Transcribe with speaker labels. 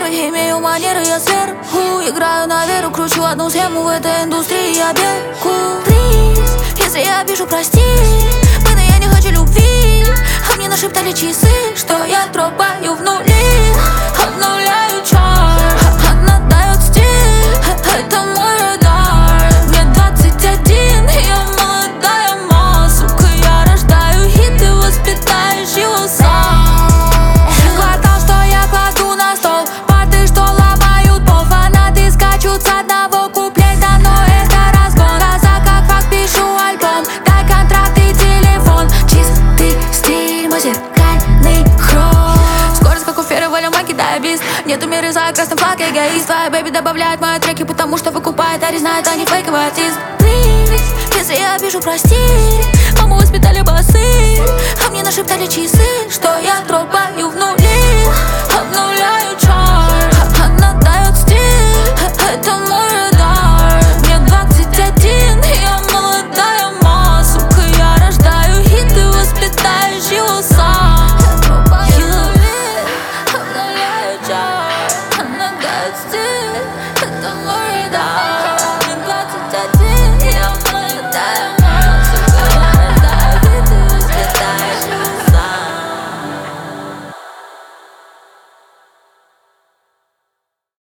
Speaker 1: нервы, имею манеры, я сверху. Играю на веру, кручу одну схему в этой индустрии, я бегу. Плиз, если я пишу, прости, блин, я не хочу любви. А мне нашептали часы, что я дропаю в нули. Обнуляю чарт, она дает стиль, это мой радар. Мне 21, я молодая масса, сука, я рождаю хит, ты воспитаешь его сам. Квартал, что я кладу на стол, парты, что ломают пол, фанаты скачут с одного куплета, но это разгон. Глаза как факт, пишу альбом, дай контракт и телефон. Чистый стиль, мой зеркальный хром. Скорость, как у ферровали, кидаю бис. Нету меры за красный флаг, эгоист. Твоя бэби добавляет мои треки, потому что выкупает, а знает, а не фейковый артист. Плиз, если я пишу, прости, маму воспитали басы, а мне нашептали часы, что я дропаю в нули.